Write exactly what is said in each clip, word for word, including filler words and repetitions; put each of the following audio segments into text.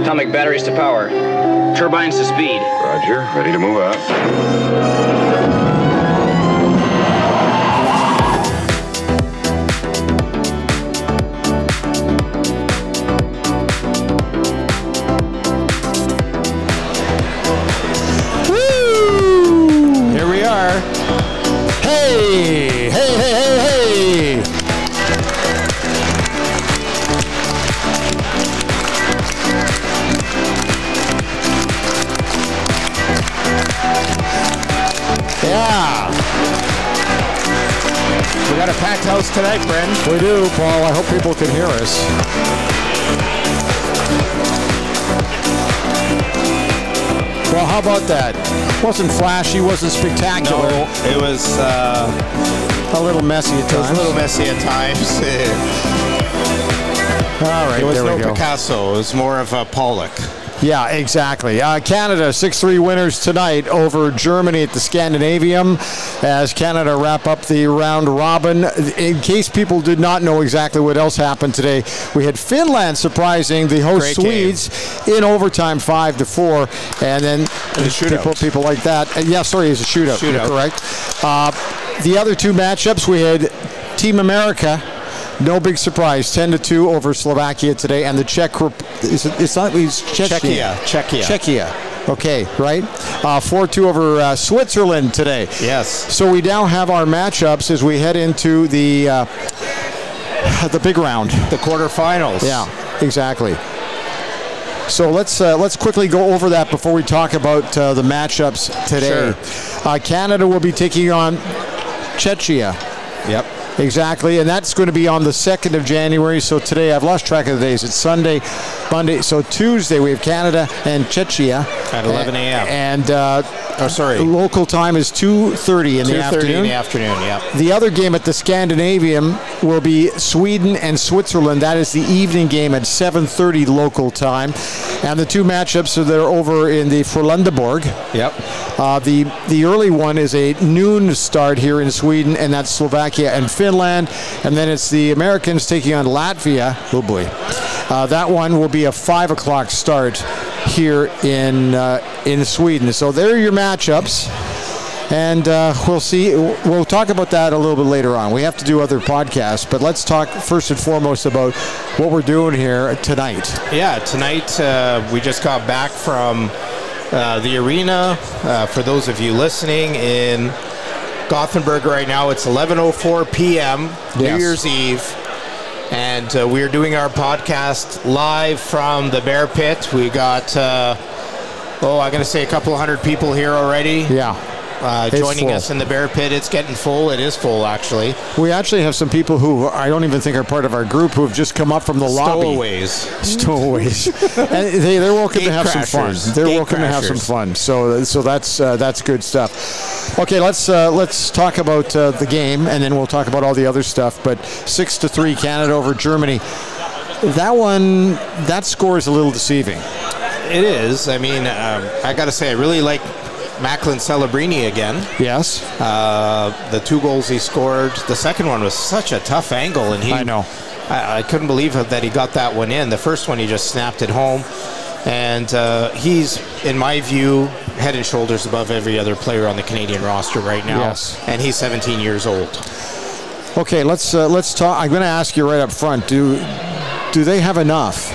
Atomic batteries to power. Turbines to speed. Roger. Ready to move out. Hey, hey, hey, hey, hey. Yeah. We got a packed house tonight, Bren. We do, Paul. I hope people can hear us. Well, how about that? Wasn't flashy, wasn't spectacular. No, it was uh, a little messy at it times. was a little messy at times. All right, it was there no we go. Picasso. It was more of a Pollock. Yeah, exactly. Uh, Canada, six three winners tonight over Germany at the Scandinavium as Canada wrap up the round robin. In case people did not know exactly what else happened today, we had Finland surprising the host Great Swedes game. In overtime five to four. And then people, people like that. Uh, yeah, sorry, it's a shootout. Shootout. You're correct. Uh, the other two matchups, we had Team America. No big surprise, ten to two over Slovakia today, and the Czech. Is it, it's not. It's Czechia. Czechia. Czechia. Okay, right. Uh, four two over uh, Switzerland today. Yes. So we now have our matchups as we head into the uh, the big round, the quarterfinals. Yeah, exactly. So let's uh, let's quickly go over that before we talk about uh, the matchups today. Sure. Uh, Canada will be taking on Czechia. Yep. Exactly, and that's going to be on the second of January. So today, I've lost track of the days. It's Sunday, Monday. So Tuesday, we have Canada and Czechia. At eleven a.m. And, uh, oh, sorry. local time is two thirty in the afternoon. two thirty in the afternoon, yeah. The other game at the Scandinavium will be Sweden and Switzerland. That is the evening game at seven thirty local time. And the two matchups are there over in the Frölundaborg. Yep. Uh, the, the early one is a noon start here in Sweden, and that's Slovakia and Finland. And then it's the Americans taking on Latvia. Oh, boy. Uh, that one will be a five o'clock start here in uh, in Sweden. So there are your matchups. And uh, we'll see. We'll talk about that a little bit later on. We have to do other podcasts, but let's talk first and foremost about what we're doing here tonight. Yeah, tonight uh, we just got back from uh, the arena. Uh, for those of you listening in Gothenburg right now, it's eleven oh four p.m. Yes. New Year's Eve. And uh, we are doing our podcast live from the Bear Pit. We got, uh, oh, I'm going to say a couple hundred people here already. Yeah. Uh, joining full. us in the Bear Pit. It's getting full. It is full, actually. We actually have some people who I don't even think are part of our group who have just come up from the lobby. Stowaways. Stowaways. And they, they're welcome Gate to have crashers. some fun. They're Gate welcome to have some crashers. fun. So so that's uh, that's good stuff. Okay, let's uh, let's talk about uh, the game, and then we'll talk about all the other stuff. But six to three, Canada over Germany. That one, that score is a little deceiving. It is. I mean, um, I got to say, I really like Macklin Celebrini again. Yes. Uh, the two goals he scored. The second one was such a tough angle, and he. I know. I, I couldn't believe that he got that one in. The first one, he just snapped it home, and uh, he's, in my view, head and shoulders above every other player on the Canadian roster right now. Yes. And he's seventeen years old. Okay, let's uh, let's talk. I'm going to ask you right up front. Do do they have enough?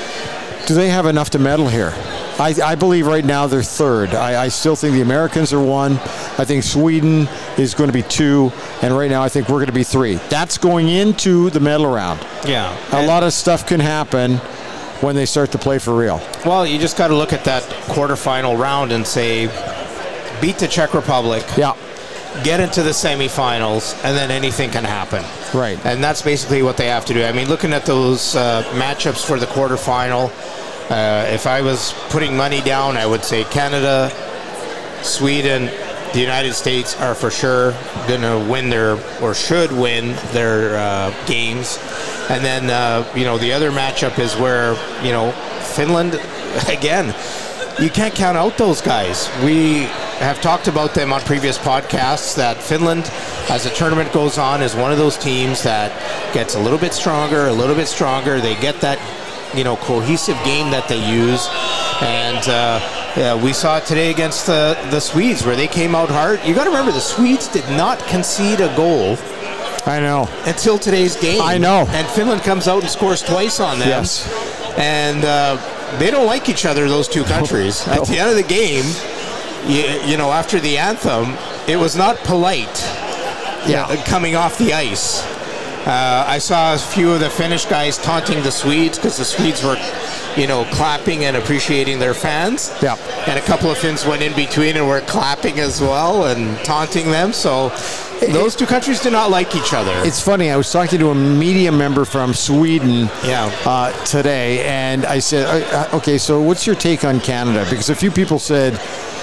Do they have enough to medal here? I, I believe right now they're third. I, I still think the Americans are one. I think Sweden is going to be two. And right now I think we're going to be three. That's going into the medal round. Yeah. A And- lot of stuff can happen when they start to play for real. Well, you just got to look at that quarterfinal round and say, beat the Czech Republic. Yeah. Get into the semifinals, and then anything can happen. Right. And that's basically what they have to do. I mean, looking at those uh, matchups for the quarterfinal, uh, if I was putting money down, I would say Canada, Sweden, the United States are for sure going to win their, or should win their uh, games. And then, uh, you know, the other matchup is where, you know, Finland, again, you can't count out those guys. We have talked about them on previous podcasts that Finland, as the tournament goes on, is one of those teams that gets a little bit stronger, a little bit stronger. They get that you know, cohesive game that they use. And uh, yeah, we saw it today against the, the Swedes, where they came out hard. You got to remember, the Swedes did not concede a goal I know. until today's game. I know. And Finland comes out and scores twice on them. Yes. And uh, they don't like each other, those two countries. No. At the end of the game, you, you know, after the anthem, it was not polite Yeah. uh, coming off the ice. Uh, I saw a few of the Finnish guys taunting the Swedes because the Swedes were, you know, clapping and appreciating their fans. Yeah. And a couple of Finns went in between and were clapping as well and taunting them. So those two countries do not like each other. It's funny. I was talking to a media member from Sweden Yeah. uh, today, and I said, uh, "Okay, so what's your take on Canada?" Because a few people said,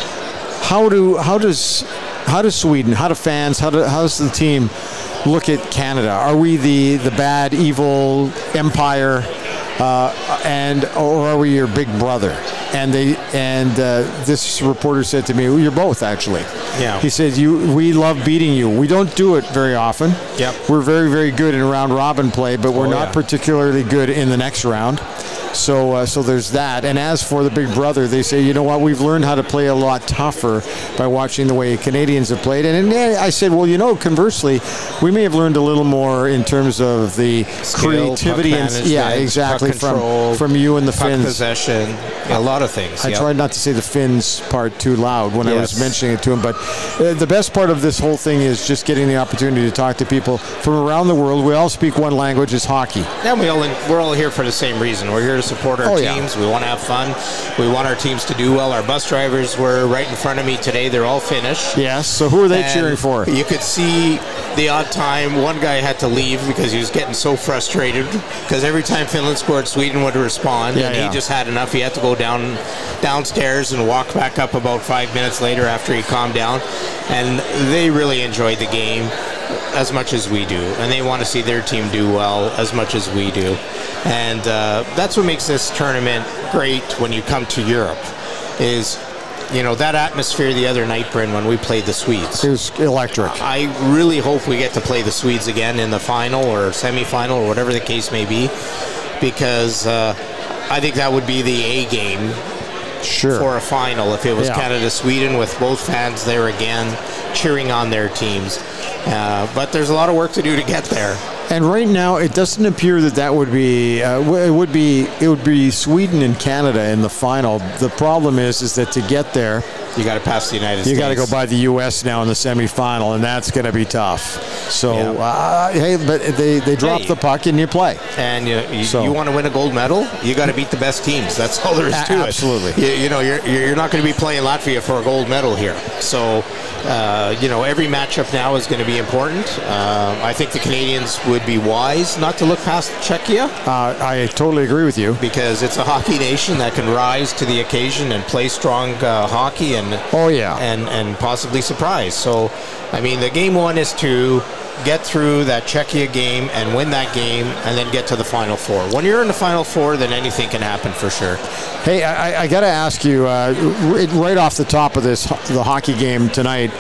"How do how does how does Sweden, how do fans, how do how does the team look at Canada? Are we the the bad, evil empire, uh, and or are we your big brother?" And they and uh, this reporter said to me, well, "You're both, actually." Yeah. He said, "You, we love beating you. We don't do it very often. Yep. We're very, very good in round robin play, but we're Oh, not yeah. particularly good in the next round." So, uh, so there's that. And as for the big brother, they say, you know what? We've learned how to play a lot tougher by watching the way Canadians have played. And, and I said, well, you know, conversely, we may have learned a little more in terms of the Skill, creativity puck and management, yeah, exactly puck control, from from you and the puck Finns. possession, a lot of things. I Yep. tried not to say the Finns part too loud when I was Yes. mentioning it to him, but uh, the best part of this whole thing is just getting the opportunity to talk to people from around the world. We all speak one language, it's hockey. And we all we're all here for the same reason. We're here to support our Oh, teams. yeah. We want to have fun. We want our teams to do well. Our bus drivers were right in front of me today. They're all Finnish. Yes, so who are they And cheering for? You could see the odd time one guy had to leave because he was getting so frustrated because every time Finland scored, Sweden would respond, Yeah, and yeah. he just had enough. He had to go down downstairs and walk back up about five minutes later after he calmed down. And they really enjoyed the game as much as we do, and they want to see their team do well as much as we do. And uh, that's what makes this tournament great when you come to Europe, is, you know, that atmosphere the other night, Bryn, when we played the Swedes. It was electric. I really hope we get to play the Swedes again in the final or semifinal or whatever the case may be, because uh, I think that would be the A game Sure. for a final if it was Yeah. Canada-Sweden with both fans there again cheering on their teams. Uh, but there's a lot of work to do to get there. And right now, it doesn't appear that that would be. Uh, w- it would be. It would be Sweden and Canada in the final. The problem is, is that to get there, You got to pass the United you States. got to go by the U S now in the semifinal, and that's going to be tough. So, Yeah. uh, hey, but they they drop Hey. the puck and you play. And you, you, So- you want to win a gold medal, you got to beat the best teams. That's all there is A- to absolutely. it. You, you know, you're you're not going to be playing Latvia for a gold medal here. So, uh, you know, every matchup now is going to be important. Uh, I think the Canadians would be wise not to look past Czechia, Uh, I totally agree with you. because it's a hockey nation that can rise to the occasion and play strong uh, hockey and Oh yeah. and and possibly surprise. So, I mean, the game one is to get through that Czechia game and win that game, and then get to the Final Four. When you're in the Final Four, then anything can happen for sure. Hey, I, I got to ask you uh, r- right off the top of this the hockey game tonight.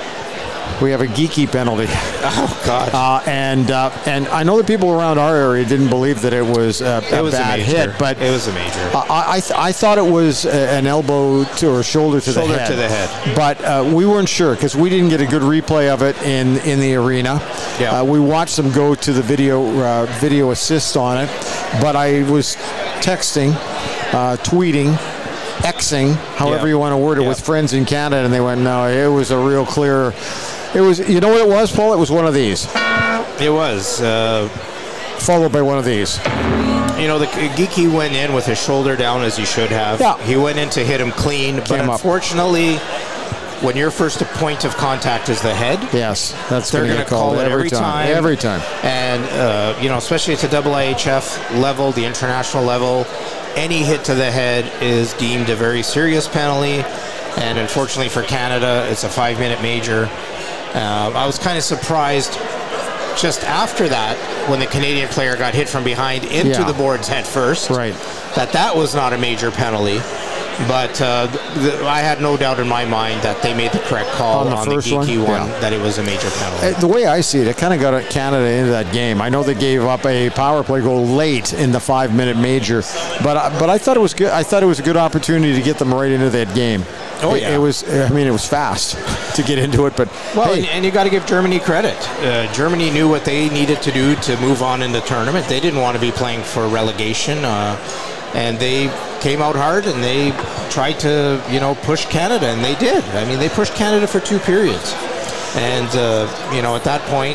We have a geeky penalty. Oh God! Uh, and uh, and I know the people around our area didn't believe that it was a, a it was bad a major. hit, but it was a major. I, I, th- I thought it was a, an elbow to or shoulder to Shoulder the head. to the head. But uh, we weren't sure because we didn't get a good replay of it in, in the arena. Yeah. Uh, we watched them go to the video uh, video assist on it, but I was texting, uh, tweeting, Xing, however Yeah. you want to word it, Yeah. with friends in Canada, and they went, no, it was a real clear. It was, you know what it was, Paul? It was one of these, It was. Uh, followed by one of these. You know, the Geeky went in with his shoulder down as he should have. Yeah. He went in to hit him clean, but Came up. unfortunately, when your first point of contact is the head, Yes, that's they're going going to to call it every time. Every time. And, uh, you know, especially at the double I H F level, the international level, any hit to the head is deemed a very serious penalty. And unfortunately for Canada, it's a five-minute major. Uh, I was kind of surprised just after that, when the Canadian player got hit from behind into Yeah. the boards head first, Right. that that was not a major penalty. But uh, the, I had no doubt in my mind that they made the correct call On the on the, first geeky one? one, Yeah. that it was a major penalty. Uh, The way I see it, it kind of got Canada into that game. I know they gave up a power play goal late in the five-minute major, but I- but I thought it was good. I thought it was a good opportunity to get them right into that game. Oh, It- yeah. It was. I mean, it was fast to get into it, but Well, hey, and, and you got to give Germany credit. Uh, Germany knew what they needed to do to move on in the tournament. They didn't want to be playing for relegation, uh, and they came out hard and they tried to, you know, push Canada, and they did. I mean, they pushed Canada for two periods, and uh, you know, at that point,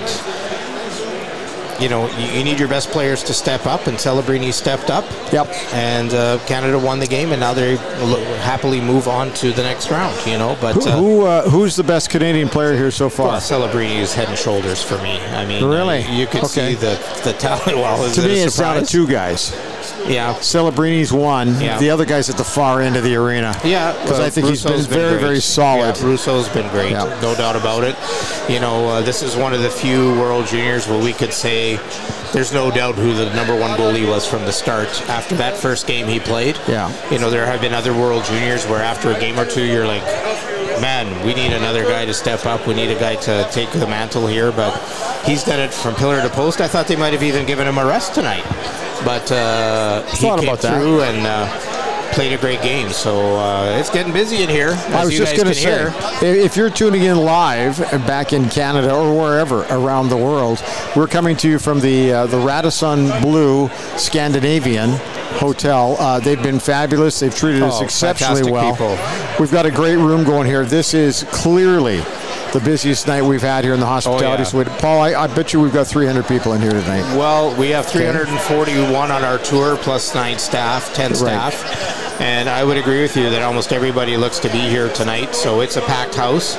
you know, you, you need your best players to step up, and Celebrini stepped up. Yep. And uh, Canada won the game, and now they happily move on to the next round. You know, but who uh, who, uh, who's the best Canadian player here so far? well, Celebrini is head and shoulders for me. I mean, Really? uh, you could Okay. see the the talent. Well, is To it me, a it's down to surprise? two guys. Yeah. Celebrini's one. Yeah. The other guy's at the far end of the arena. Yeah, because I think he's been Rousseau's very, great. very solid. Yeah, Rousseau's been great, Yeah. no doubt about it. You know, uh, this is one of the few World Juniors where we could say there's no doubt who the number one goalie was from the start. After that first game he played, Yeah. you know, there have been other World Juniors where after a game or two you're like, man, we need another guy to step up. We need a guy to take the mantle here. But he's done it from pillar to post. I thought they might have even given him a rest tonight. But uh, he Thought came about that. through and uh, played a great game. So uh, it's getting busy in here, as I was you just guys going to can say, hear. if you're tuning in live back in Canada or wherever around the world, we're coming to you from the uh, the Radisson Blue Scandinavian Hotel. Uh, they've been fabulous. They've treated us Oh, exceptionally fantastic well. people. We've got a great room going here. This is clearly the busiest night we've had here in the hospitality Oh, yeah. suite. Paul, I, I bet you we've got three hundred people in here tonight. Well, we have three hundred forty-one on our tour, plus nine staff, ten staff. And I would agree with you that almost everybody looks to be here tonight. So it's a packed house.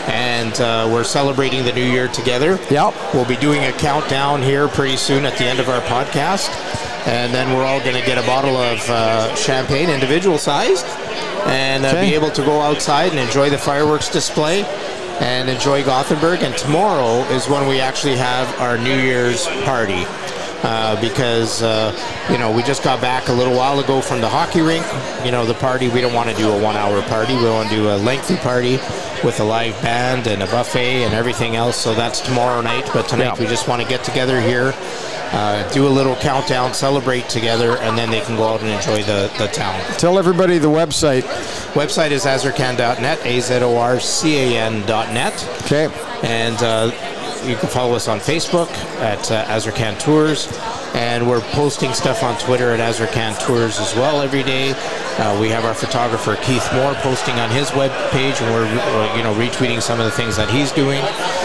And uh, we're celebrating the new year together. Yep. We'll be doing a countdown here pretty soon at the end of our podcast. And then we're all going to get a bottle of uh, champagne, individual sized, and uh, Okay. be able to go outside and enjoy the fireworks display and enjoy Gothenburg. And tomorrow is when we actually have our New Year's party. Uh, because, uh, you know, we just got back a little while ago from the hockey rink. You know, the party, we don't want to do a one-hour party. We want to do a lengthy party with a live band and a buffet and everything else. So that's tomorrow night. But tonight Yeah. we just want to get together here, uh, do a little countdown, celebrate together, and then they can go out and enjoy the, the town. Tell everybody the website. Website is azorcan dot net, A Z O R C A N dot net. Okay. And uh, you can follow us on Facebook at uh, Azorcan Tours, and we're posting stuff on Twitter at Azorcan Tours as well every day. Uh, we have our photographer Keith Moore posting on his web page, and we're uh, you know retweeting some of the things that he's doing.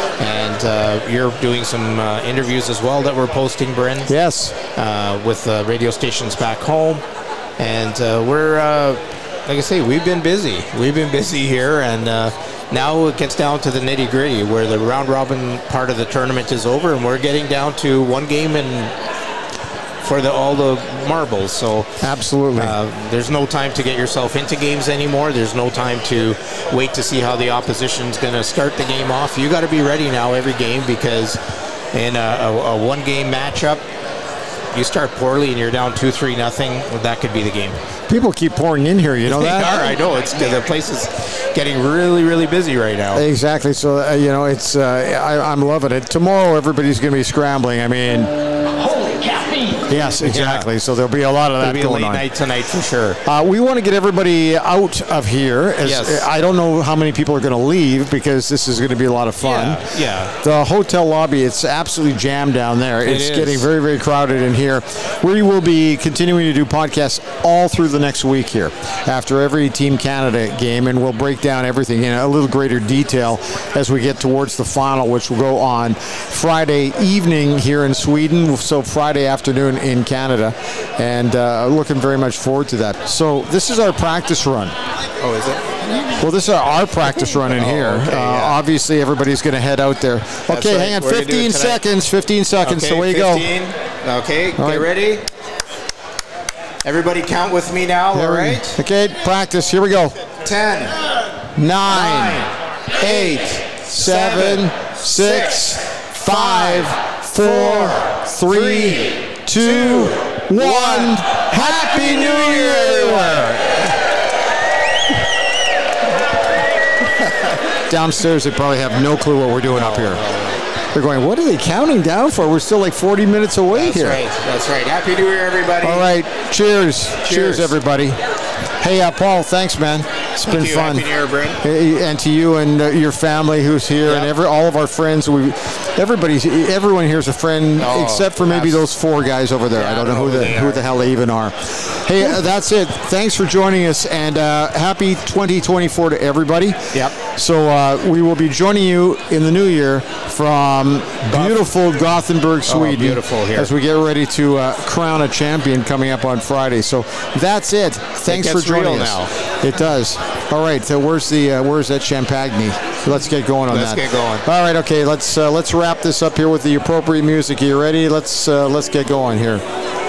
And uh, you're doing some uh, interviews as well that we're posting, Bryn. Yes. Uh, with uh, radio stations back home, and uh, we're uh, like I say, we've been busy. We've been busy here, and uh, now it gets down to the nitty gritty, where the round robin part of the tournament is over, and we're getting down to one game and for the all the marbles. So Absolutely. uh, there's no time to get yourself into games anymore. There's no time to wait to see how the opposition's going to start the game off. You got to be ready now every game, because in a, a, a one-game matchup, you start poorly and you're down two, three, nothing. Well, that could be the game. People keep pouring in here. You know They that? are. I know. It's the place is getting really, really busy right now. Exactly. So uh, you know, it's uh, I, I'm loving it. Tomorrow, everybody's going to be scrambling. I mean, yes, exactly. Yeah. So there'll be a lot of that It'll be a going late on. night tonight for sure. Uh, we want to get everybody out of here. As, Yes. I don't know how many people are going to leave, because this is going to be a lot of fun. Yeah, yeah. The hotel lobby, it's absolutely jammed down there. It It's is. getting very, very crowded in here. We will be continuing to do podcasts all through the next week here after every Team Canada game, and we'll break down everything in a little greater detail as we get towards the final, which will go on Friday evening here in Sweden, so Friday afternoon in Canada, and uh, looking very much forward to that. So this is our practice run. Oh, is it? Well, this is our practice run in Oh, here. okay, uh, yeah. Obviously, everybody's going to head out there. Okay, right. hang on. We're gonna do it fifteen tonight. seconds. fifteen seconds. Okay, so away you go. fifteen. Okay, All get right. ready. Everybody count with me now, all right? Okay, practice. Here we go. Ten, Nine, nine, eight, seven, six, five, four, three, two, one. Happy New Year, everyone! downstairs, they probably have no clue what we're doing up here. They're going, what are they counting down for? We're still like forty minutes away That's here. That's right. That's right. Happy New Year, everybody. All right. Cheers. Cheers, Cheers everybody. Hey, uh, Paul, thanks, man. It's Thank been you. fun. Happy New Year, Brent. Hey, and to you and uh, your family who's here, Yep. and every all of our friends. We, everybody's, everyone here's a friend, Oh, except for maybe those four guys over there. Yeah, I don't know who the they who are. the hell they even are. Hey, uh, that's it. Thanks for joining us, and uh, happy twenty twenty-four to everybody. Yep. So uh, we will be joining you in the new year from beautiful Gothenburg, Sweden. beautiful here. As we get ready to uh, crown a champion coming up on Friday. So that's it. Thanks for gets joining real us. now. It does. All right. So where's the uh, where's that champagne? Let's get going on Let's that. get going. All right. Okay. Let's uh, let's wrap this up here with the appropriate music. Are you ready? Let's uh, let's get going here.